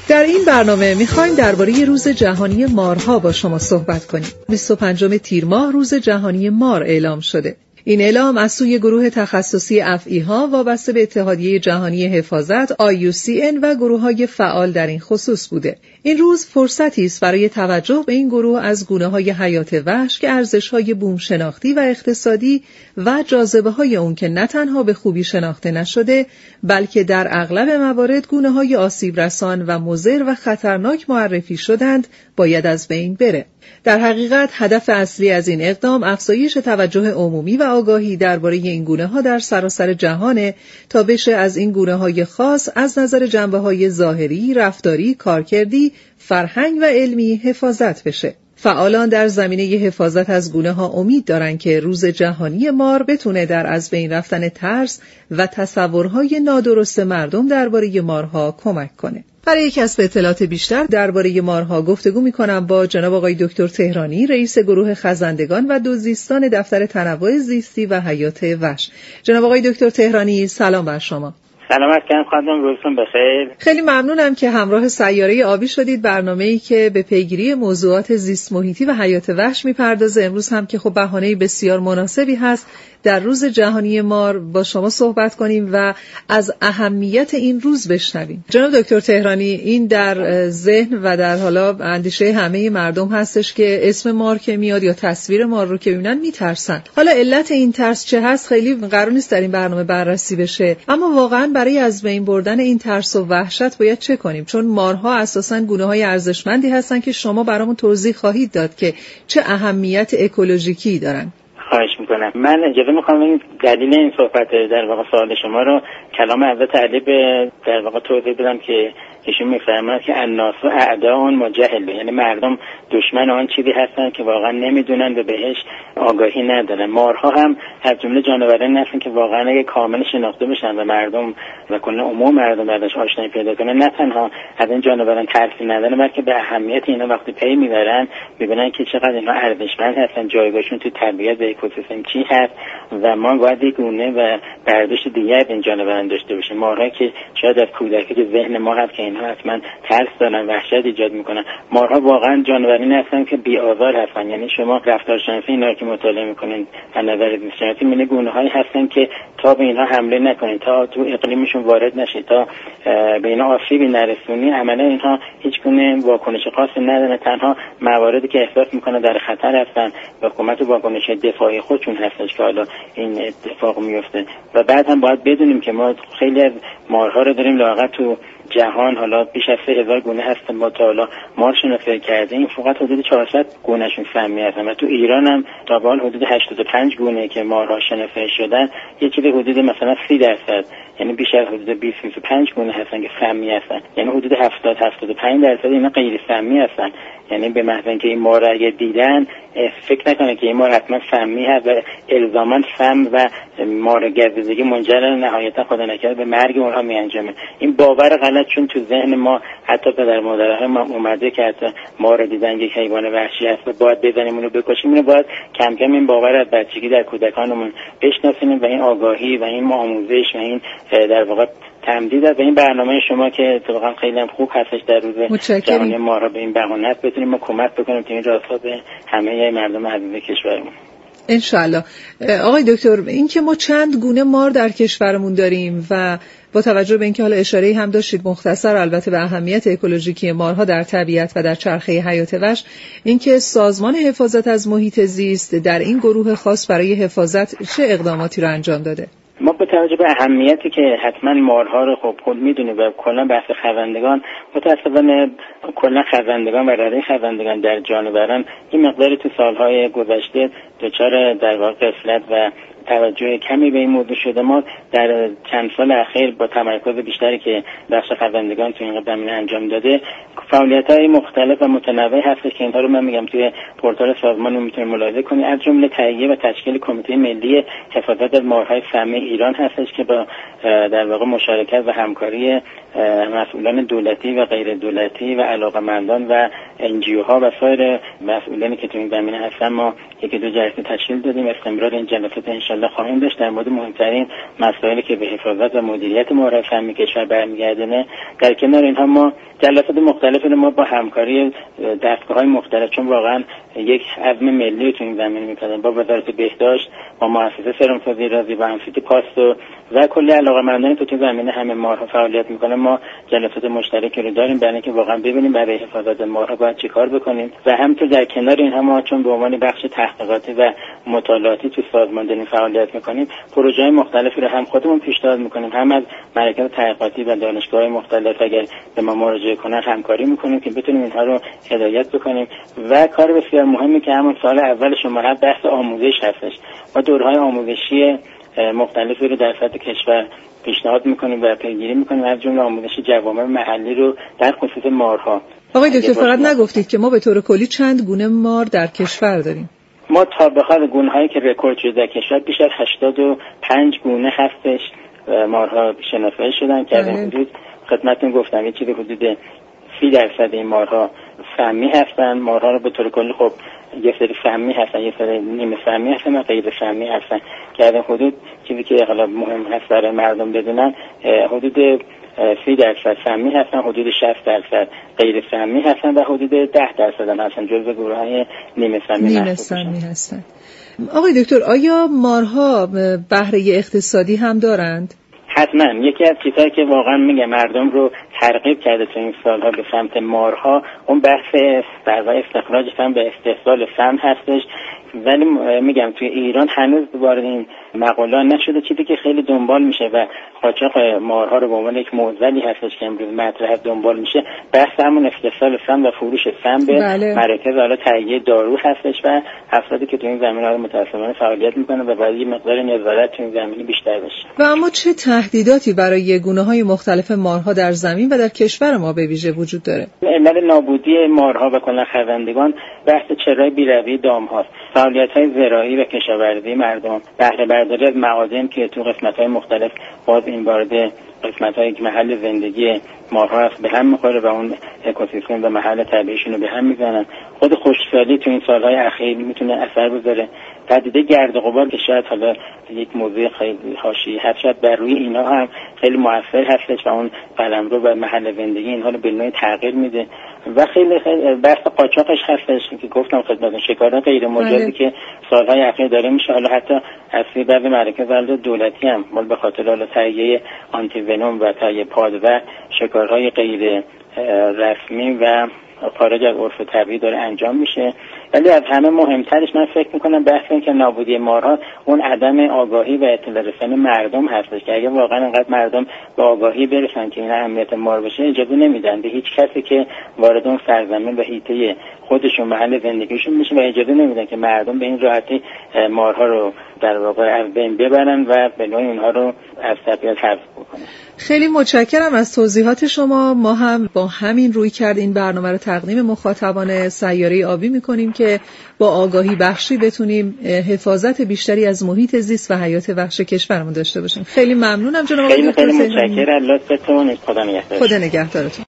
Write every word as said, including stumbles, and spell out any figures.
در این برنامه می‌خوایم درباره روز جهانی مارها با شما صحبت کنیم. بیست و پنجم تیر ماه روز جهانی مار اعلام شده. این اعلام از سوی گروه تخصصی افعی‌ها وابسته به اتحادیه جهانی حفاظت آی یو سی ان و گروه‌های فعال در این خصوص بوده. این روز فرصتی است برای توجه به این گروه از گونه‌های حیات وحش که ارزش‌های بوم شناختی و اقتصادی و جاذبه‌های اون که نه تنها به خوبی شناخته نشده، بلکه در اغلب موارد گونه‌های آسیب رسان و مضر و خطرناک معرفی شدند، باید از بین بره. در حقیقت هدف اصلی از این اقدام افزایش توجه عمومی و آگاهی درباره این گونه‌ها در سراسر جهانه تا بشه از این گونه‌های خاص از نظر جنبه‌های ظاهری، رفتاری، کارکردی، فرهنگ و علمی حفاظت بشه. فعالان در زمینه حفاظت از گونه‌ها امید دارن که روز جهانی مار بتونه در از بین رفتن ترس و تصورهای نادرست مردم درباره مارها کمک کنه. برای کسب اطلاعات بیشتر درباره مارها گفتگو می‌کنم با جناب آقای دکتر تهرانی، رئیس گروه خزندگان و دوزیستان دفتر تنوع زیستی و حیات وحش. جناب آقای دکتر تهرانی، سلام بر شما. سلامت کنم خانم، روزتون بخیر. خیلی ممنونم که همراه سیاره آبی شدید، برنامه‌ای که به پیگیری موضوعات زیست محیطی و حیات وحش می‌پردازه. امروز هم که خب بهانه‌ای بسیار مناسبی هست در روز جهانی مار با شما صحبت کنیم و از اهمیت این روز بشنویم. جناب دکتر تهرانی، این در ذهن و در حالا اندیشه همه مردم هستش که اسم مار که میاد یا تصویر مار رو که میبینن میترسن. حالا علت این ترس چه هست خیلی قرار نیست در این برنامه بررسی بشه، اما واقعا برای از بین بردن این ترس و وحشت باید چه کنیم؟ چون مارها اساساً گونه‌های ارزشمندی هستن که شما برامون توضیح خواهید داد که چه اهمیت اکولوژیکی دارن. خواهش میکنم. من اجازه میخوام این دلیل این صحبت در واقع سوال شما رو کلام حضرت علی به در واقع توضیح بدم که ایشون میفرمایند که الناس اعداء مجهل، یعنی مردم دشمن آن چیزی هستن که واقعا نمیدونن و بهش آگاهی ندارن. مارها هم از جمله جانورانی هستن که واقعا اگه کامل شناخته بشن و مردم و کل عموم مردم بعدش آشنایی پیدا کنن، نه تنها از این جانوران ترسی ندارن بلکه به اهمیت اینا وقتی پی میبرن میبینن که چقدر اینا ارزشمند هستن، جایگاهشون تو طبیعت و اکوسیستم چی هست و ما باید یک گونه و برداشت دیگه از این جانوران داشته باشیم. مارها که شاید از کودکی که ذهن ما هست که اینها حتما ترس دارن، وحشت ایجاد میکنن. مارها واقعا جانورانی هستن که بی آزار هستن، یعنی شما رفتارشناسی اینا که مطالعه میکنین از نظر زیستشناسی میبینید گونه‌هایی هستن که تا به اینها حمله نکنید، تا تو اقلیمشون وارد نشید، تا به اینا آسیبی نرسونی، عملا اینها هیچ گونه واکنش خاصی ندارن، تنها مواردی که احساس میکنن در خطر هستن و حکومت واکنش دفاعی خودشون هستش که حالا این اتفاق میفته. و بعد هم باید بدونیم که ما خیلی از مارها رو داریم لااقل تو جهان، حالا بیش از سه هزار گونه هست ما تا حالا مار شناسایی کردیم، فقط حدود چهارصد گونهشون سمی هستن و تو ایران هم تا به حال حدود هشتاد و پنج گونه که مارها شناسایی شدن، یه چیزی حدود مثلا سی درصد، یعنی بیش از حدود بیست تا بیست و پنج گونه هستن که سمی هستن، یعنی حدود هفتاد تا هفتاد و پنج درصد اینا غیر سمی هستن. یعنی به محض اینکه این مار رو دیدن فکر نکنه که این مار حتما سمی هست و الزاما سم و مار گزیدگی منجر نهایتا خدا نکرده به مرگ اونها می انجامه. این باور غلط چون تو ذهن ما حتی پدر مادرها ما اومده که حتی مار دیدن یک حیوان وحشی است و باید بزنیم اونو بکشیم، اینو باید کم کم این باور از بچگی در کودکانمون بشناسیم و این آگاهی و این آموزش و این در واقع تمدید از این برنامه شما که اتفاقا خیلی هم خوب هستش در روز جهانی مارها به این بهانه است بتونیم ما کمک بکنیم که این راستا به همه مردم عزیز کشورمون. انشالله. آقای دکتر، این که ما چند گونه مار در کشورمون داریم و با توجه به اینکه حالا اشاره‌ای هم داشتید مختصر البته به اهمیت اکولوژیکی مارها در طبیعت و در چرخه حیات وحش، اینکه سازمان حفاظت از محیط زیست در این گروه خاص برای حفاظت چه اقداماتی رو انجام داده؟ ما با توجه به اهمیتی که حتما مارها رو خب خود میدونیم و کلا بحث خزندگان، متأسفانه کلا خزندگان و رده خزندگان در جانوران این مقداری تو سالهای گذشته دچار در واقع غفلت و توجه کمی به این موضوع شده. ما در چند سال اخیر با تمرکز بیشتری که بخش خزندگان تو این زمینه انجام داده، فعالیت‌های مختلف و متنوع هست که اینها رو من میگم توی پورتال سازمان رو میتونید ملاحظه کنید. از جمله تهیه و تشکیل کمیته ملی حفاظت از مارهای سمی ایران هستش که با در واقع مشارکت و همکاری مسئولان دولتی و غیر دولتی و علاقه‌مندان و انجیوها و سایر مسئولانی که تو این زمینه هستن ما یکی دو جلسه تشکیل دادیم. استمرار این جلسات ان انشالله خواهیم داشت در مورد مهمترین مسائلی که به حفاظت و مدیریت مارهای فهمی کشور برمیگردونه. در کنار اینها ما جلسات مختلفی رو ما با همکاری دستگاه‌های مختلف، چون واقعا یک عزم ملی تو این زمینه می‌کنیم، با وزارت بهداشت، با مؤسسه سرم‌سازی رازی و همسیتی پاستو و کلی علاقه‌مندانی که تو زمینه همه مارها فعالیت می‌کنن، ما جلسات مشترکی رو داریم برای اینکه واقعا ببینیم برای حفاظت مارها باید چیکار بکنیم. و همینطور در کنار اینها ما چون به عنوان بخش تحقیقاتی و مطالعاتی تو سازمان داریم فعالیت می‌کنیم، پروژه‌های مختلفی رو هم خودمون پیشنهاد می‌کنیم، هم از مراکز تحقیقاتی و دانشگاه‌های مختلف اگر به ما مراجعه کنن همکاری می‌کنیم که بتونیم اینها رو هدایت بکنیم. و کار بسیار مهمی که همون سال اول شما هست بحث آموزش هستش. ما دورهای آموزشی مختلفی رو در سطح کشور پیشنهاد می‌کنیم و پیگیری می‌کنیم، از جمله آموزش جوامع محلی رو در خصوص مارها. آقای دکتر فقط نگفتید که ما به طور کلی چند گونه مار در کشور داریم؟ ما تا به حال گونه‌هایی که رکورد شده در کشور بیش از هشتاد و پنج گونه هستش مارها شناسایی شدن که از این حدود خدمتتون گفتم یه چیزی حدود سی درصد این مارها سمی هستن. مارها رو به طور کلی خب یه سری سمی هستن، یه سری نیمه سمی هستن و غیر سمی هستن که از این حدود چیزی که حالا مهم هست برای مردم بدونن حدود سی درصد سمی هستن، حدود شصت درصد غیر سمی هستن و حدود ده درصد هم هستن جزو گروه‌های نیمه سمی نیمه سمی هستن. آقای دکتر آیا مارها بهره اقتصادی هم دارند؟ حتما. یکی از چیزهایی که واقعا میگه مردم رو ترغیب کرده تو این سالها به سمت مارها اون بحث در واقع استخراج فن به استحصال فن هستش. ولی میگم توی ایران هنوز وارد این مقوله نشده، چیزی که خیلی دنبال میشه و قاچاق مارها رو به عنوان یک معضلی هستش که امروز مطرح دنبال میشه، بحث همون استحصال سم و فروش سم به بله. مراکز حالا تهیه دارو هستش و افرادی که تو این زمینه رو متأسفانه فعالیت میکنن و باید یه مقدار نظارت تو این زمینه بیشتر بشه. و اما چه تهدیداتی برای گونه‌های مختلف مارها در زمین و در کشور ما به ویژه وجود داره؟ علت نابودی مارها و کلا خزندگان بحث چرای بی‌روی دام هاست. فعالیت‌های زراعی و کشاورزی مردم، بهره برداری از معادن که تو قسمت‌های مختلف باز این وارد قسمت‌هایی که محل زندگی مارها هست به هم می‌خوره و اون اکوسیستم و محل طبیعیشون رو به هم می‌زنن. خود خشکسالی تو این سال‌های اخیر میتونه اثر بذاره. پدیده گرد و غبار که شاید حالا یک موضوع خیلی حاشیه‌ای هست، شاید بر روی اینا هم خیلی مؤثر هستش و اون قلمرو و محل زندگی اینها رو به نوعی تغییر میده. و خیلی خیلی بحث قاچاقش هستش که گفتم خدمتتون، شکار غیر مجازی که سالهای اخیر داره میشه، حالا حتی از بعضی مراکز دولتی هم مال به خاطر حالا تهیه آنتی ونوم و تهیه پادزر شکارهای غیر رسمی و خارج از عرف طبیعی داره انجام میشه. ولی از همه مهمترش من فکر میکنم بحث این که نابودی مارها اون عدم آگاهی و اطلاع رسانی مردم هستش که اگه واقعا انقدر مردم به آگاهی برسن که این اهمیت مار بشه، اجازه نمیدن به هیچ کسی که وارد اون سرزمین و حیطه خودشون محل زندگیشون میشه و اجازه نمیدن که مردم به این راحتی مارها رو در واقع از بین ببرن و به نوعی اونها رو از طبیعت حذف بکنن. خیلی متشکرم از توضیحات شما. ما هم با همین روی کرد این برنامه رو تقدیم مخاطبان سیاره آبی میکنیم که با آگاهی بخشی بتونیم حفاظت بیشتری از محیط زیست و حیات وحش کشورمون داشته باشیم. خیلی ممنونم جناب آقای دکتر. خیلی خیلی متشکرم. لطفتون. خدا نگهدار. خدا نگهدارتون.